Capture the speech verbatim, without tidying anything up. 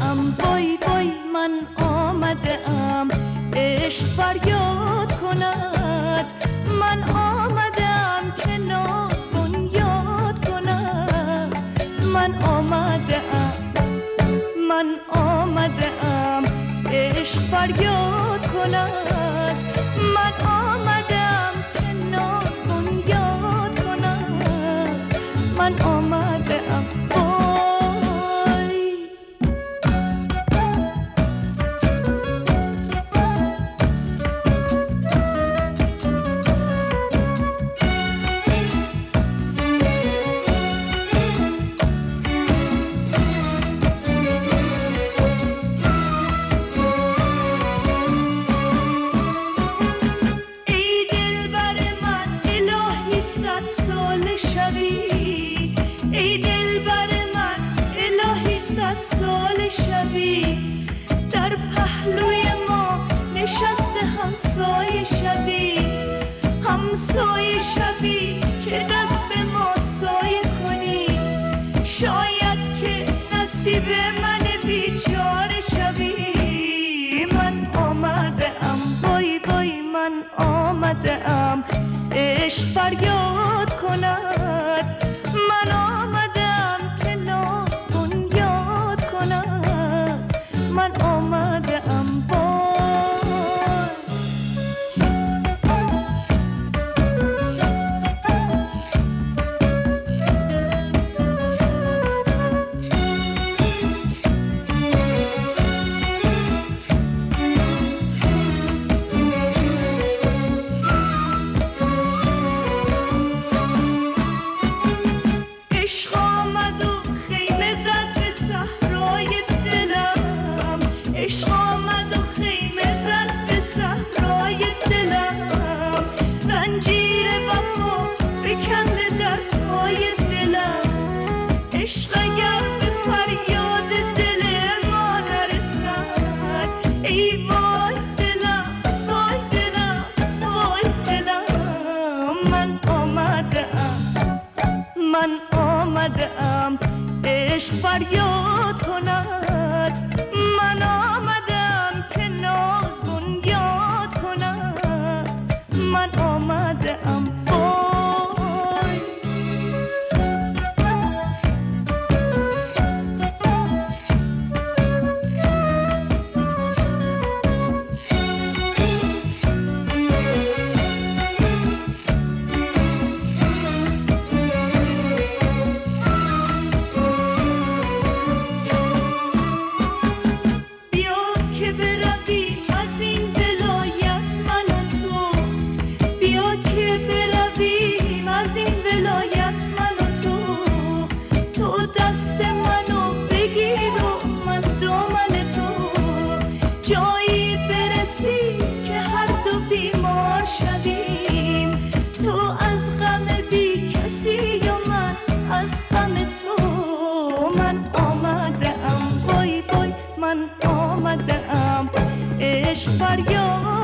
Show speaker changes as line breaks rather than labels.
ام، وای وای من آمده ام، عشق فریاد کند. من آمدم که ناز بنیاد کند. من آمده ام، من آمده ام، عشق فریاد کند. من آمدم که ناز بنیاد کند. من آمده ام. ای دلبر من الهی صد سال شبی، در پهلوی ما نشسته همسایه شبی. همسایه شبی که دست ما سایه کنی، شاید که نصیب من بیچاره شبی. من آمده ام، وای وای من آمده ام، عشق فریاد کند. من آمدم که ناز بنیاد کند. من آمده ام. عشق آمد و خیمه زد به صحرای دلم، زنجیر وفا فکنده در پای دلم. عشق اگر به فریاد دل ما نرسد، ای وای دلم وای دلم وای دلم. من آمده ام، من آمده ام، عشق فریاد کند. من آمدم که ناز بنیاد کند. من آمده ام. دست منو بگیر و من دامن تو، جایی برسی که هر دو بیمار شدیم. تو از غم بی کسی و من از غم تو. من آمده ام، وای وای من آمده ام، عشق فریاد